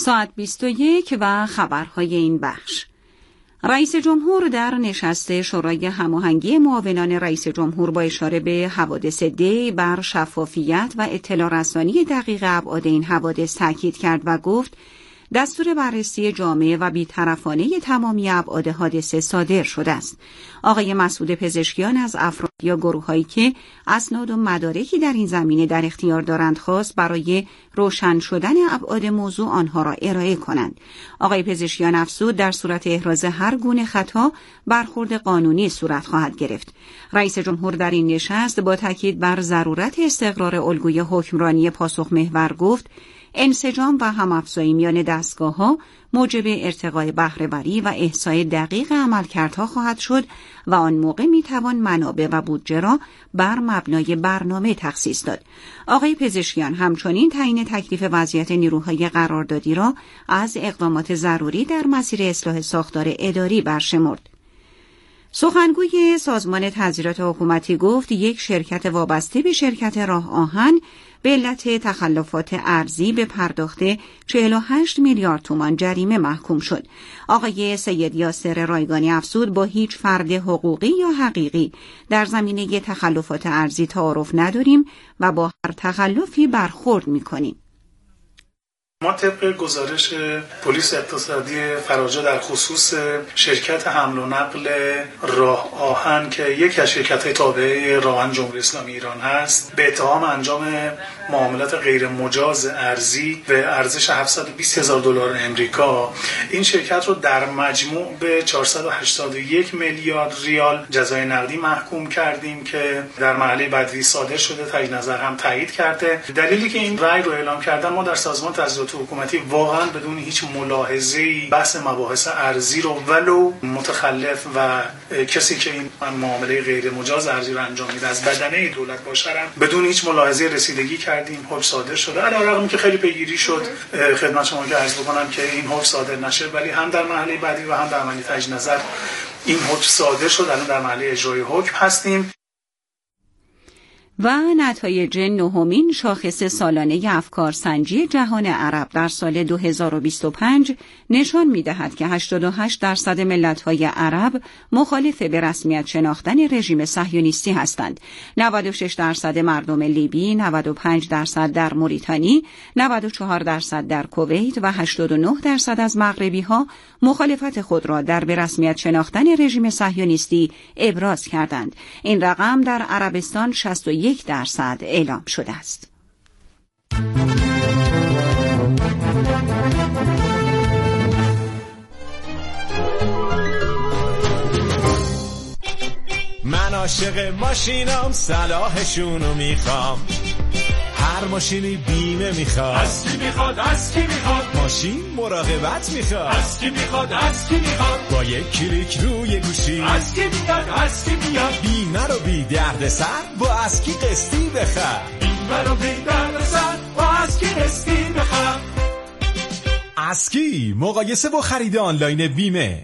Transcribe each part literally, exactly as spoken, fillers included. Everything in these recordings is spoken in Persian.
ساعت بیست و یک و خبرهای این بخش. رئیس جمهور در نشست شورای هماهنگی معاونان رئیس جمهور با اشاره به حوادث دی بر شفافیت و اطلاع رسانی دقیق ابعاد این حوادث تاکید کرد و گفت دستور بررسی جامع و بی‌طرفانه تمامی ابعاد حادثه صادر شده است. آقای مسعود پزشکیان از افراد یا گروه‌هایی که اسناد و مدارکی در این زمینه در اختیار دارند خواست برای روشن شدن ابعاد موضوع آنها را ارائه کنند. آقای پزشکیان افزود در صورت احراز هر گونه خطا برخورد قانونی صورت خواهد گرفت. رئیس جمهور در این نشست با تاکید بر ضرورت استقرار الگوی حکمرانی پاسخ‌محور گفت انسجام و هم‌افزایی میان دستگاه‌ها موجب ارتقای بهره‌وری و احصای دقیق عملکردها خواهد شد و آن موقع میتوان منابع و بودجه را بر مبنای برنامه تخصیص داد. آقای پزشکیان همچنین تعیین تکلیف وضعیت نیروهای قراردادی را از اقدامات ضروری در مسیر اصلاح ساختار اداری برشمرد. سخنگوی سازمان تظاهرات حکومتی گفت یک شرکت وابسته به شرکت راه آهن به علت تخلفات ارزی به پرداخت چهل و هشت میلیارد تومان جریمه محکوم شد. آقای سید یاسر رایگانی افزود با هیچ فرد حقوقی یا حقیقی در زمینه تخلفات ارزی تعارف نداریم و با هر تخلفی برخورد می‌کنیم. ما طبق گزارش پلیس اقتصادی فراجا در خصوص شرکت حمل و نقل راه آهن که یکی از شرکت‌های تابعه راه آهن جمهوری اسلامی ایران هست به اتهام انجام معاملات غیر مجاز ارزی به ارزش هفتصد و بیست هزار دلار امریکا این شرکت رو در مجموع به چهارصد و هشتاد و یک میلیارد ریال جزای نقدی محکوم کردیم که در مرحله بعدی صادر شده، تایید نظر هم تایید کرده. دلیلی که این رأی رو اعلام کردن ما در سازمان تظاهرات حکومتی واقعا بدون هیچ ملاحظه‌ای بحث مباحث ارزی رو ولو متخلف و کسی که این معامله غیر مجاز ارزی رو انجام میده از بدنه دولت باشه بدون هیچ ملاحظه رسیدگی کردیم. حکم صادر شده، علیرغم که خیلی پیگیری شد. خدمت شما که عرض بکنم که این حکم صادر نشه، ولی هم در مرحله بعدی و هم در مرحله تجدید نظر این حکم صادر شد. الان در مرحله اجرای حکم هستیم. و نتایج نهمین شاخص سالانه افکارسنجی جهان عرب در سال دو هزار و بیست و پنج نشان می‌دهد که هشتاد و هشت درصد ملت‌های عرب مخالف به رسمیت شناختن رژیم صهیونیستی هستند. نود و شش درصد مردم لیبی، نود و پنج درصد در موریتانی، نود و چهار درصد در کویت و هشتاد و نه درصد از مغربی‌ها مخالفت خود را در به رسمیت شناختن رژیم صهیونیستی ابراز کردند. این رقم در عربستان شصت و یک درصد اعلام شده است. من عاشق ماشینام، صلاحشونو میخوام. هر ماشینی بیمه میخواد. از کی میخواد؟ از کی میخواد؟ ماشین مراقبت میخواد. از کی میخواد؟ از کی میخواد؟ با یک کلیک روی گوشی. از کی میاد؟ از کی میاد؟ بیمه رو بی درد سر با از کی قسطی بخر. بیمه رو بی درد سر با از کی قسطی بخر. از کی مقایسه با خرید آنلاین بیمه.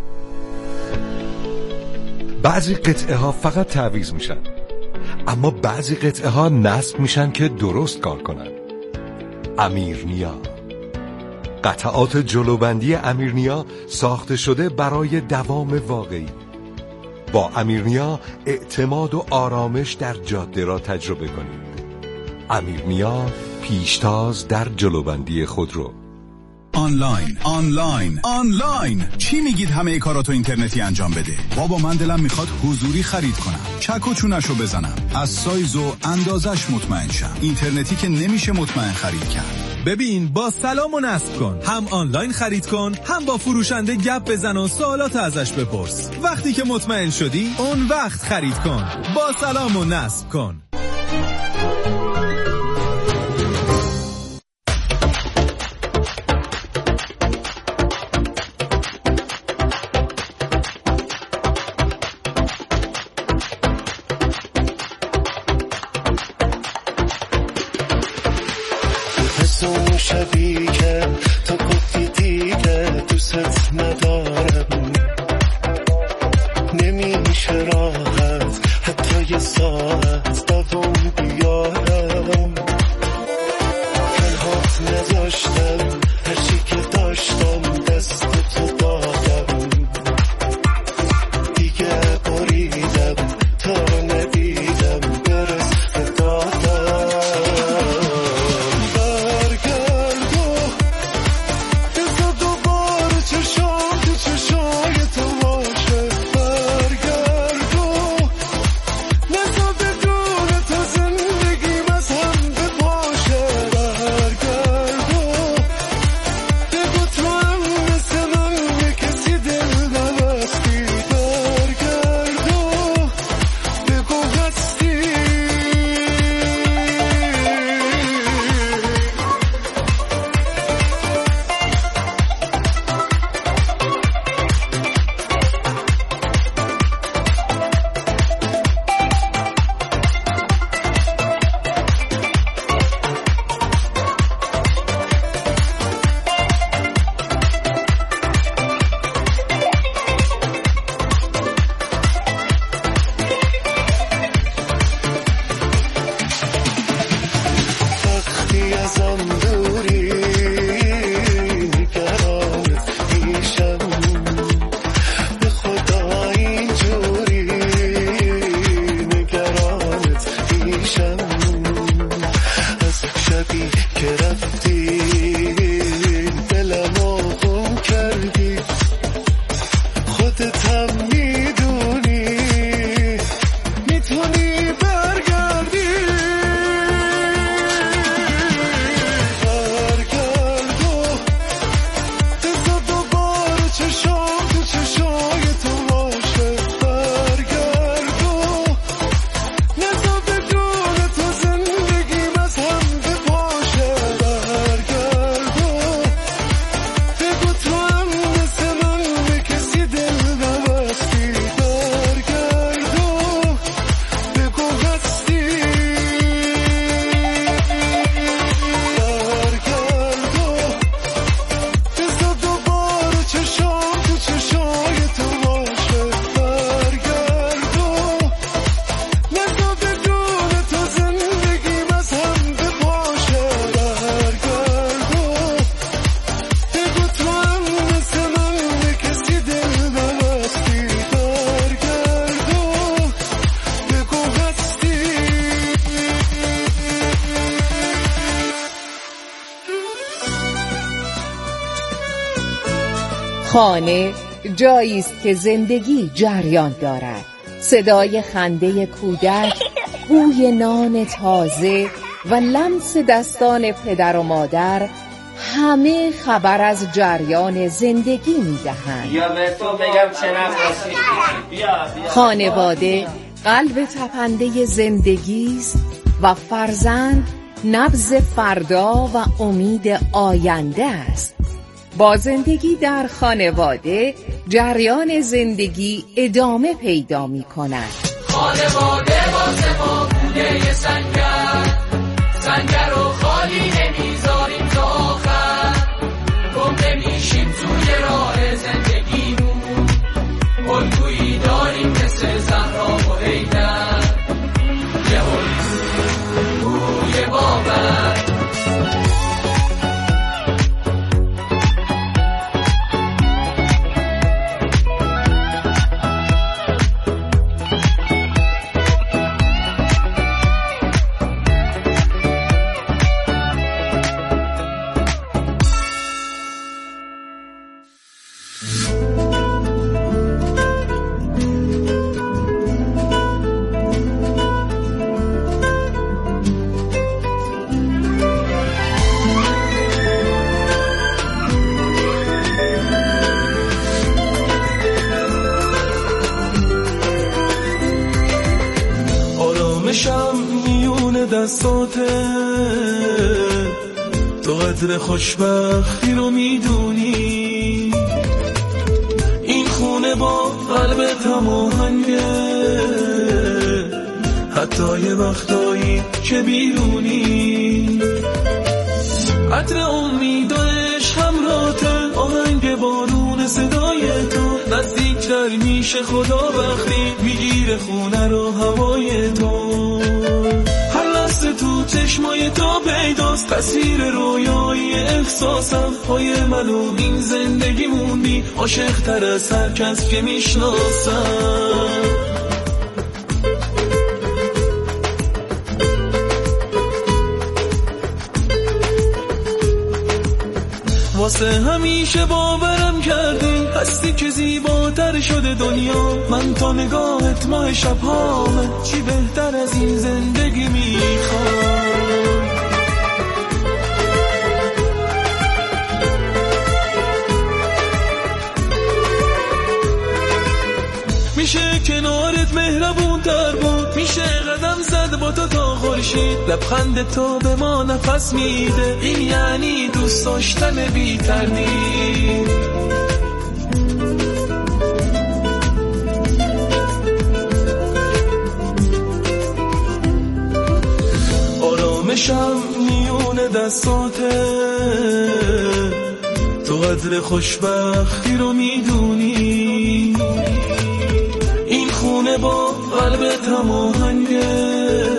بعضی قطعه ها فقط تعویض میشن، اما بعضی قطعه ها نصب میشن که درست کار کنن. امیرنیا، قطعات جلوبندی امیرنیا ساخته شده برای دوام واقعی. با امیرنیا اعتماد و آرامش در جاده را تجربه کنید. امیرنیا، پیشتاز در جلوبندی خودرو. آنلاین آنلاین آنلاین چی میگید همه کاراتو اینترنتی انجام بده؟ بابا من دلم میخواد حضوری خرید کنم، چک و چونشو بزنم، از سایز و اندازش مطمئن شم. اینترنتی که نمیشه مطمئن خرید کرد. ببین با سلام و نصب کن، هم آنلاین خرید کن، هم با فروشنده گپ بزن و سوالات ازش بپرس. وقتی که مطمئن شدی اون وقت خرید کن. با سلام و نصب کن. شبی که تو گفتی دیگه دوست ندارم، نمیشه راحت حتی یه ساعت دوام بیارم. پنهات نذاشتم هرچی که خانه جایی است که زندگی جریان دارد. صدای خنده کودک، بوی نان تازه و لمس دستان پدر و مادر همه خبر از جریان زندگی می‌دهند. بیا به تو بگم چه نفسی. بیا بیا. خانواده قلب تپنده زندگی است و فرزند نبض فردا و امید آینده است. با زندگی در خانواده جریان زندگی ادامه پیدا می‌کند. خانواده واسه ما بوده یه سنگر، سنگر رو خالی نمیذاریم تا آخر، گم نمیشیم توی راه زندگیمون، الگویی داریم مثل زهرا و حیدر، یه الگوی باور. آرامشم میون دستاته، تو قدر خوشبختی رو میدونی، این خونه با قلبت هماهنگه، حتی یه وقتایی که بیرونی، عطر امید و عشق همراهته، آهنگ بارون صدای تو، نزدیکتر میشه خدا وقتی میگیره خونه رو هوای تو، هر لحظه تو چشمای تو پیداست تصویر رویایی احساسم، پای من و این زندگی موندی عاشق تر از هر کس که میشناسم. واسه همیشه باورم کردی هستی که زیباتر شده دنیا، من تا نگاهت ماه شبهامه، چی بهتر از این زندگی میخوام. میشه کنارت مهربون تر بود، میشه قدم زد با تو تا خورشید، لبخند تو به ما نفس میده، این یعنی دوست داشتن بی تردید. آرامشم میون دستاته، تو قدر خوشبختی رو میدونی، این خونه با قلبت هماهنگه،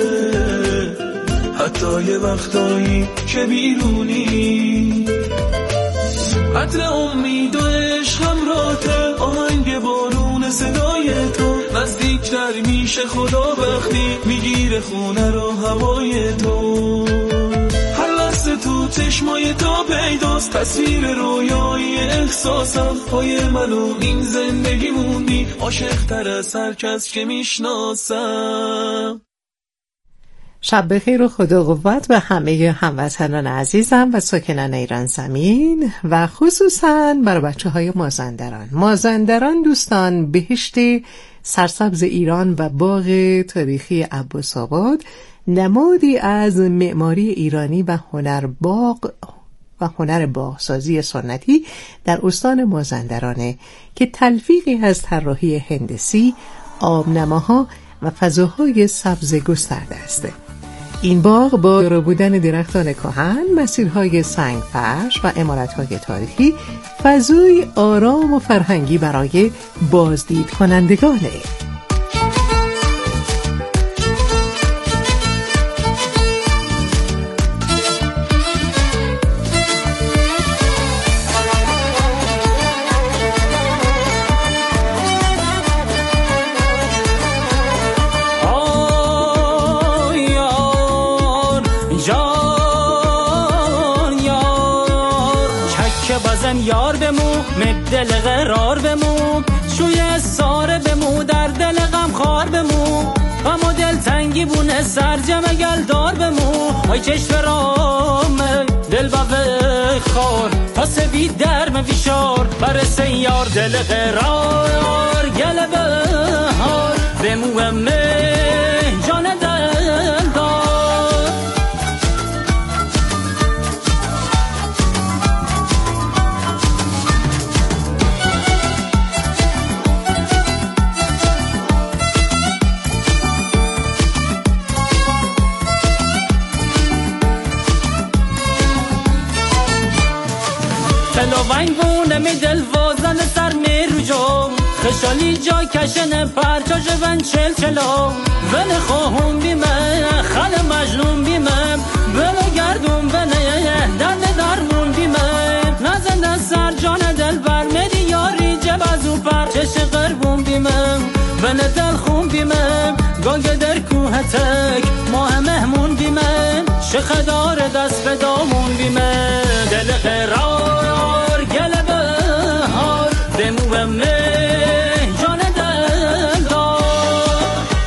حتی یه وقتایی که بیرونی، عطر امید و عشق همراهته، آهنگ بارون صدای تو، نزدیکتر میشه خدا وقتی میگیره خونه رو هوای تو، هر لحظه تو چشمای تو پیداست تصویر رویایی احساسم، پای من و این زندگی موندی عاشق تر از هر کس که میشناسم. شب بخیر و خدا قوت به همه هموطنان عزیزم و ساکنان ایران زمین و خصوصاً برای بچه های مازندران. مازندران دوستان بهشت سرسبز ایران و باغ تاریخی عباس‌آباد نمادی از معماری ایرانی و هنر باغ و هنر باغسازی سنتی در استان مازندرانه که تلفیقی از طراحی هندسی، آبنماها و فضاهای سبز گسترده است. این باغ با رو بودن درختان کهن، مسیرهای سنگ فرش و عمارت‌های تاریخی فضای آرام و فرهنگی برای بازدید کنندگانه. عاشقم یار بمو مدل قرار بمو شوی ساره بمو در دل غم خار بمو غم و دل تنگی بونه سرجم گل دار بمو آی چشم رام دل با خار تا سوید در مویشار برسه یار دل قرار گل بهار بمو امه جان دل دار ونگ بونه می دل وازن سر می رو جو خشالی جا کشن پرچاش ون چل چلا ون خواهم بیمه خل مجنون بیمه ون گردون ونه درد درمون بیمه نزنده سر جان دل بر میدی یاری جب از او پر چش قربون بیمه ون دل خون بیمه گانگ در کوه تک ماه مهمون بیمه شخدار دست به دامون بیمه دل قرار گل بهار بمو امه جان دل دار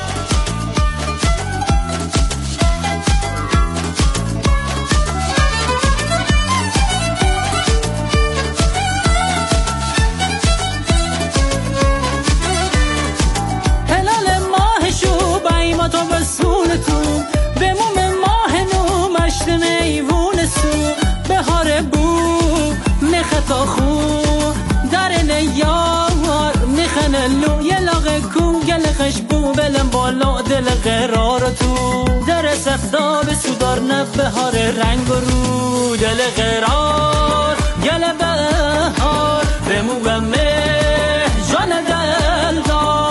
هلال ماه شو بایما تو بسول تو بموم ماه نو مشت میوون سو بهار بو میخطا خو در نیار میخنلو یه لاغ کو گل خشبو بلم بالا دل قرار تو در سفتاب سودار نف بهار رنگ و رو دل قرار گل بهار بمو امه جان دل دار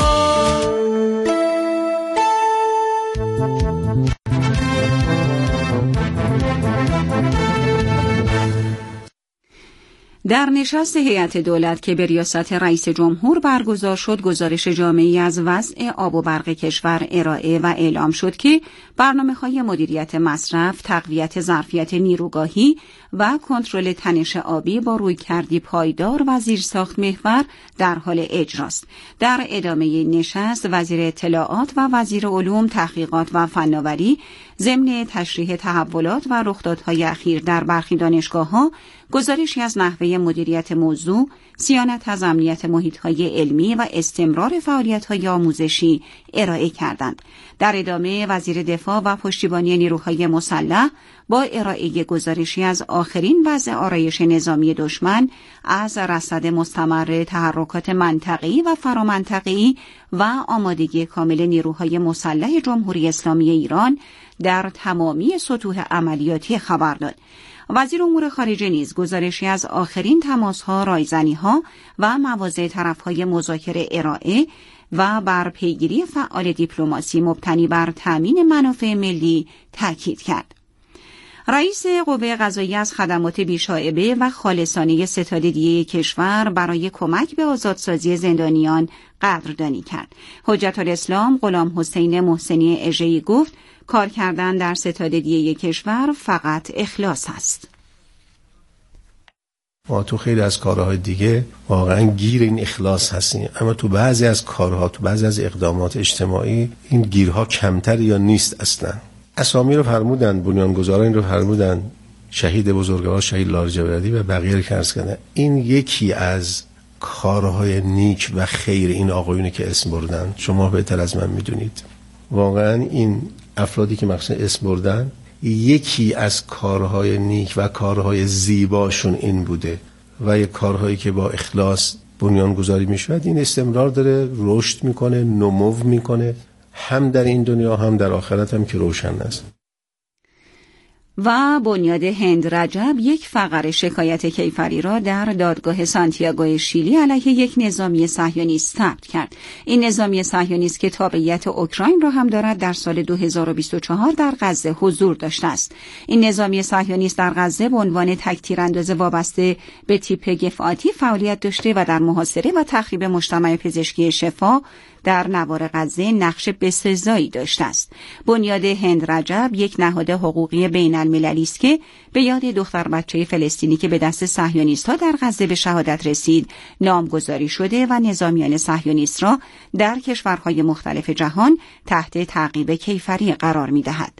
در نشست هیئت دولت که به ریاست رئیس جمهور برگزار شد، گزارش جامعی از وضع آب و برق کشور ارائه و اعلام شد که برنامه‌های مدیریت مصرف، تقویت ظرفیت نیروگاهی و کنترل تنش آبی با رویکردی پایدار و زیرساخت محور در حال اجراست. در ادامه نشست، وزیر اطلاعات و وزیر علوم، تحقیقات و فناوری ضمن تشریح تحولات و رخدادهای اخیر در برخی دانشگاه‌ها گزارشی از نحوه مدیریت موضوع، صیانت از امنیت محیط‌های علمی و استمرار فعالیت‌های آموزشی ارائه کردند. در ادامه وزیر دفاع و پشتیبانی نیروهای مسلح با ارائه گزارشی از آخرین وضع آرایش نظامی دشمن، از رصد مستمر تحرکات منطقه‌ای و فرامنطقه‌ای و آمادگی کامل نیروهای مسلح جمهوری اسلامی ایران در تمامی سطوح عملیاتی خبر داد. وزیر امور خارجه نیز گزارشی از آخرین تماس‌ها، رایزنی‌ها و مواضع طرف‌های مذاکره ارائه و بر پیگیری فعال دیپلماسی مبتنی بر تأمین منافع ملی تاکید کرد. رئیس قوه قضاییه از خدمات بی‌شائبه و خالصانه ستاد دیه کشور برای کمک به آزادسازی زندانیان قدردانی کرد. حجت الاسلام غلام حسین محسنی اژه‌ای گفت کار کردن در ستاد دیه کشور فقط اخلاص است. ما تو خیلی از کارهای دیگه واقعا گیر این اخلاص هستیم، اما تو بعضی از کارها، تو بعضی از اقدامات اجتماعی این گیرها کمتر یا نیست اصلا. اسامی رو فرمودن، بنیانگذاران رو فرمودن، شهید بزرگوار شهید لاریجانی و بقیه رو عرض کردن. این یکی از کارهای نیک و خیر این آقایونی که اسم بردن، شما بهتر از من میدونید. واقعا این افرادی که مخصوصا اسم بردن، یکی از کارهای نیک و کارهای زیباشون این بوده و یک کارهایی که با اخلاص بنیانگذاری میشود، این استمرار داره، رشد میکنه، نمو میکنه، هم در این دنیا هم در آخرت هم که روشن است. و بنیاد هند رجب یک فقره شکایت کیفری را در دادگاه سانتیاگو شیلی علیه یک نظامی صهیونیست ثبت کرد. این نظامی صهیونیست که تابعیت اوکراین را هم دارد در سال دو هزار و بیست و چهار در غزه حضور داشته است. این نظامی صهیونیست در غزه به عنوان تک تیرانداز وابسته به تیپ گفعاتی فعالیت داشته و در محاصره و تخریب مجتمع پزشکی شفا در نوار غزه نقش بسزایی داشته است. بنیاد هند رجب یک نهاد حقوقی بین المللی است که به یاد دختر بچه فلسطینی که به دست صهیونیست‌ها در غزه به شهادت رسید نامگذاری شده و نظامیان صهیونیست را در کشورهای مختلف جهان تحت تعقیب کیفری قرار می‌دهد.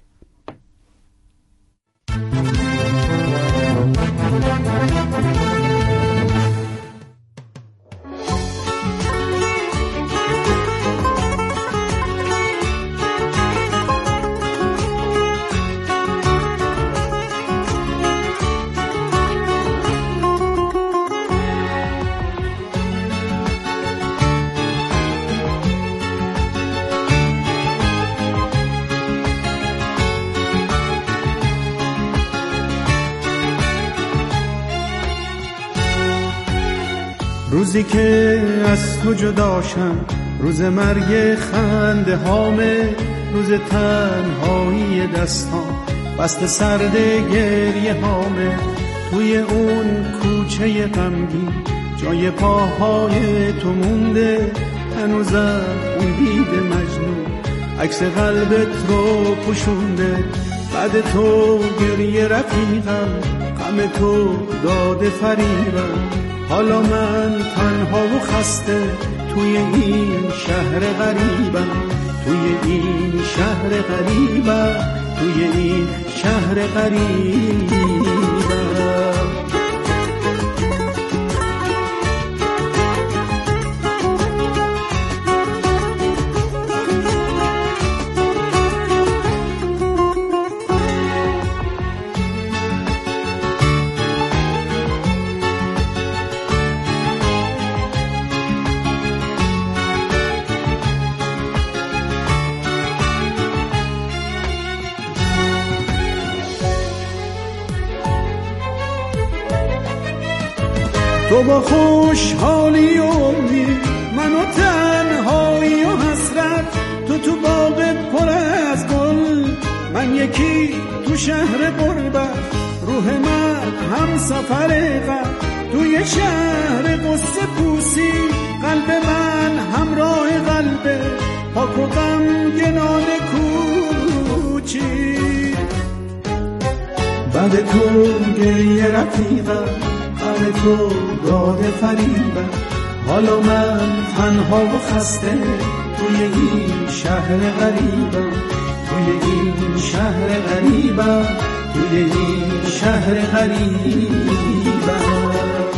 روزی که از تو جداشم، روز مرگ خنده هامه، روز تنهایی دستان بست سرد گریه هامه. توی اون کوچه غمگین جای پاهای تو مونده، هنوزم اون بید مجنون عکس قلبت رو پوشونده. بعد تو گریه رفیقم، غم تو داده فریبم. حالا من تنها و خسته توی این شهر غریبم، توی این شهر غریبم، توی این شهر غریبم. تو با خوشحالی و امید، من و تنهایی و حسرت. تو تو باغ پر از گل، من یکی تو شهر غربت. روح من هم سفر غم، توی شهر قصه پوسی. قلب من همراه قلب پاک و غمگنان کوچی. بعد تو گریه رفیقم، غم تو داده فریبم. حالا من تنها و خسته توی این شهر غریبم، توی این شهر غریبم، توی این شهر غریبم.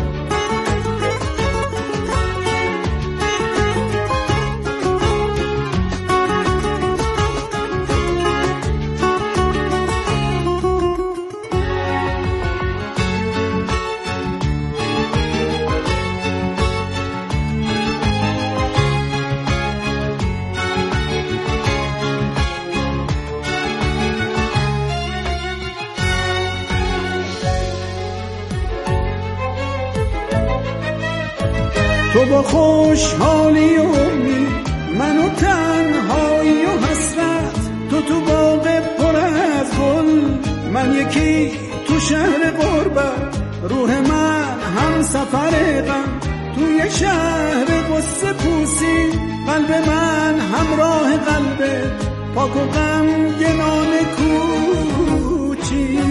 تو با خوشحالی و امید، من و تنهایی و حسرت. تو تو باغ پر از گل، من یکی تو شهر غربت. روح من هم سفر غم، توی شهر قصه پوسی. قلب من همراه قلب پاک و غمگنان کوچی.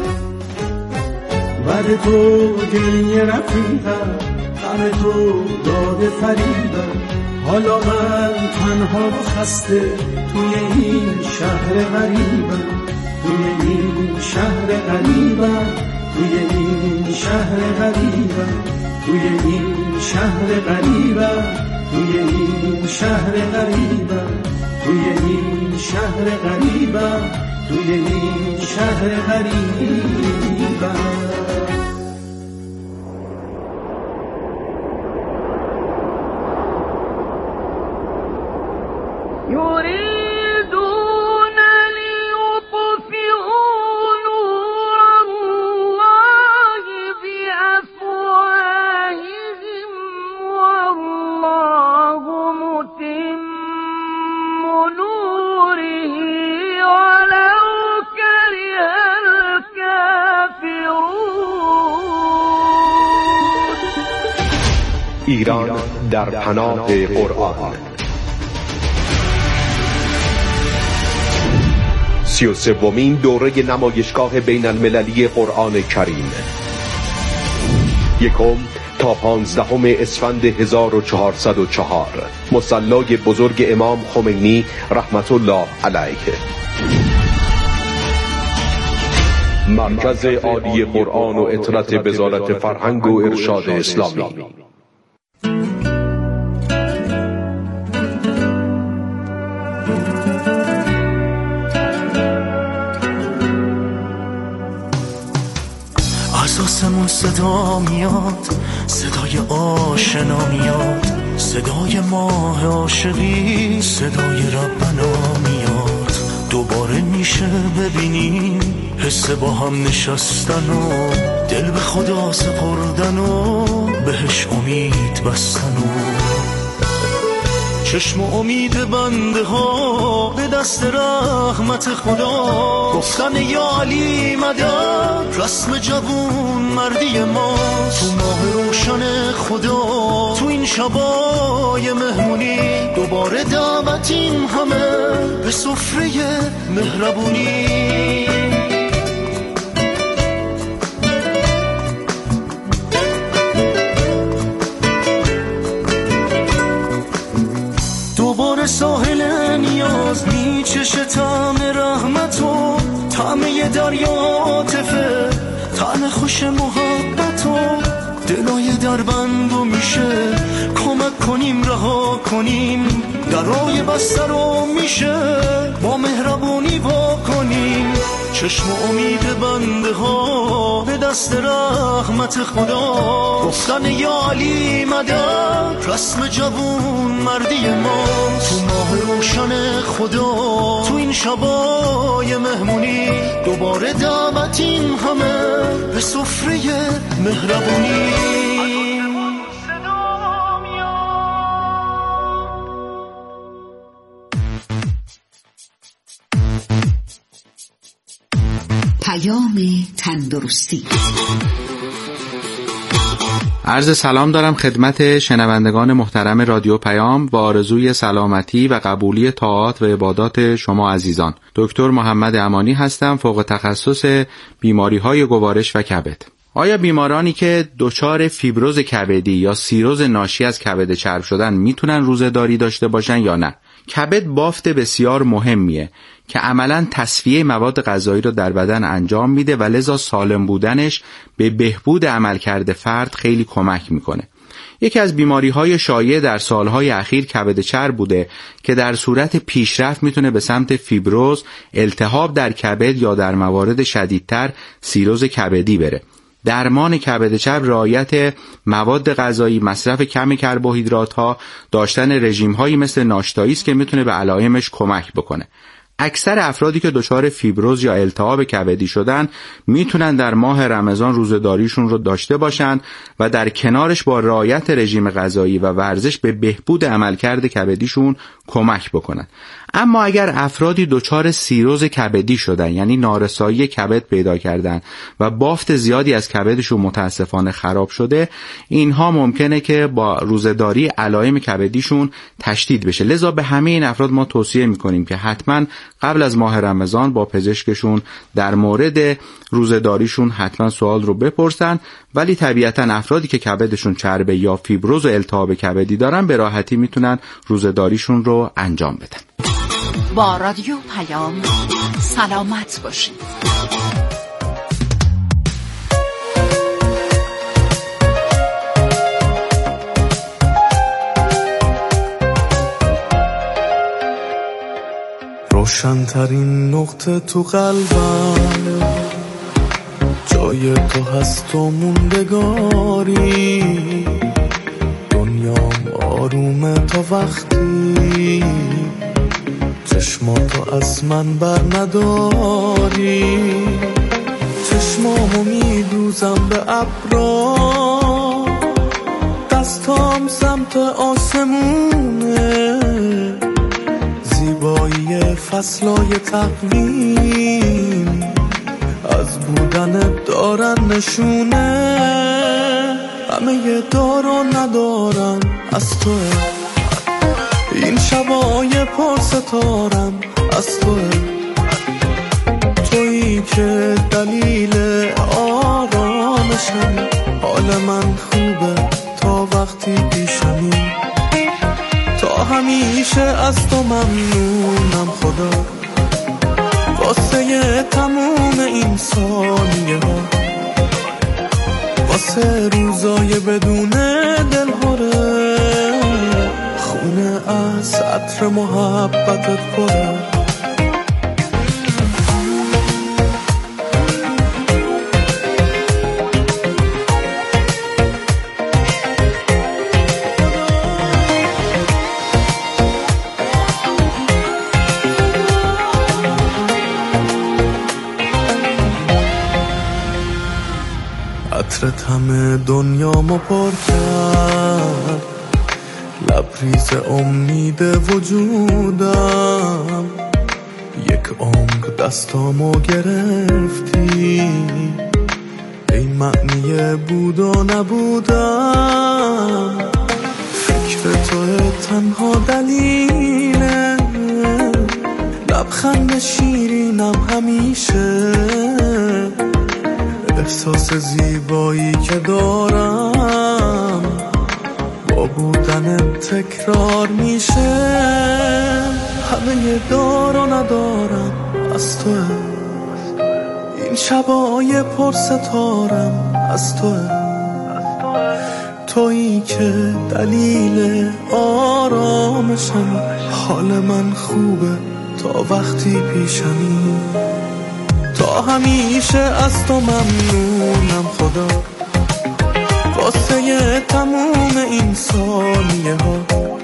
بعد تو گریه رفیقم، غم تو داده فریبم. حالا من تنها و خسته توی این شهر غریبم، توی این شهر غریبم، توی این شهر غریبم، توی این شهر غریبم، توی این شهر غریبم، توی این شهر غریبم، توی این شهر غریبم. يريدون ليطفئوا نور الله بأفواههم والله متم نوره ولو كره الكافرون. ایران در پناه قرآن. سی سی و سومین دوره نمایشگاه بین المللی قرآن کریم. یکم تا پانزدهم اسفند هزار و چهارصد و چهار، مصلی بزرگ امام خمینی رحمت الله علیه. مرکز عالی قرآن و اطلاعات وزارت فرهنگ و ارشاد اسلامی. از آسمون صدا میاد، صدای آشنا میاد، صدای ماه عاشقی، صدای ربنا میاد. دوباره میشه ببینیم حس با هم نشستن و دل به خدا سپردن و بهش امید بستن و چشم امید بنده ها به دست رحمت خدا گفتن یا علی مدد، رسم جوون مردی ما تو ماه روشن خدا. تو این شبای مهمونی دوباره دعوتیم همه به سفره مهربونی. دوباره ساحل نیاز میچشه طعم رحمت و طعم یه دریا عاطفه، طعم خوش محبت و دلای دربندو میشه کمک کنیم رها کنیم درای بسته رو میشه با مهربونی وا کنیم. چشم امید بنده ها به دست رحمت خدا گفتن یا علی مدد، رسم جوون مردی ما تو ماه روشن خدا. تو این شبای مهمونی دوباره دعوتیم همه به سفره مهربونی. پیام تندرستی. عرض سلام دارم خدمت شنوندگان محترم رادیو پیام با آرزوی سلامتی و قبولی طاعات و عبادات شما عزیزان. دکتر محمد امانی هستم، فوق تخصص بیماری‌های گوارش و کبد. آیا بیمارانی که دچار فیبروز کبدی یا سیروز ناشی از کبد چرب شدن میتونن روزه‌داری داشته باشن یا نه؟ کبد بافت بسیار مهمیه که عملاً تصفیه مواد غذایی رو در بدن انجام میده و لذا سالم بودنش به بهبود عملکرد فرد خیلی کمک میکنه. یکی از بیماری‌های شایع در سالهای اخیر کبد چرب بوده که در صورت پیشرفت میتونه به سمت فیبروز، التهاب در کبد یا در موارد شدیدتر سیروز کبدی بره. درمان کبد چرب رعایت مواد غذایی، مصرف کم کربوهیدرات‌ها، داشتن رژیم‌هایی مثل ناشتایی است که میتونه به علائمش کمک بکنه. اکثر افرادی که دچار فیبروز یا التهاب کبدی شدن میتونن در ماه رمضان روزه‌داریشون رو داشته باشن و در کنارش با رعایت رژیم غذایی و ورزش به بهبود عملکرد کبدیشون کمک بکنن. اما اگر افرادی دچار سیروز کبدی شدن، یعنی نارسایی کبد پیدا کردن و بافت زیادی از کبدشون متاسفانه خراب شده، اینها ممکنه که با روزه‌داری علائم کبدیشون تشدید بشه. لذا به همه این افراد ما توصیه میکنیم که حتما قبل از ماه رمضان با پزشکشون در مورد روزه‌داریشون حتما سوال رو بپرسن. ولی طبیعتا افرادی که کبدشون چربه یا فیبروز و التهاب کبدی دارن به راحتی میتونن روزه‌داریشون رو انجام بدن. با رادیو پیام سلامت باشید. روشن‌ترین نقطه تو قلبم جای تو هست و موندگاری، دنیام آرومه تا وقتی چشماتو از من بر نداری. چشمامو میدوزم به ابرا، دستام سمت آسمونه، زیبایی فصلای تقویم از بودن دارن نشونه. همه دارا ندارم از توه، این شبای پر ستارم از توه. تویی که دلیل آرامشم، حال من خوبه تا وقتی پیشمی، تا همیشه از تو ممنونم خدا، واسه تموم این ثانیه ها، واسه روزای بدون دلهوره، خونه از عطر محبتت پره. عطرت همه دنیامو پر کرد، لبریز امید وجودم، یک عمر دستامو گرفتی، ای معنی بود و نبودم، فکر توی تنها دلیله، لبخند شیرینم همیشه، احساس زیبایی که دارم با بودنم تکرار میشه، همه دار و ندارم از توه، این شبای پر ستارم از توه، تویی که دلیل آرامشم، حال من خوبه تا وقتی پیشمی، تا همیشه از تو ممنونم خدا، واسه تموم این ثانیه ها،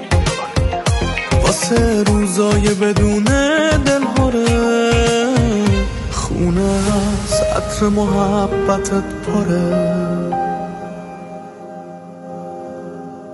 واسه روزای بدون دلهوره، خونه از عطر محبتت پره.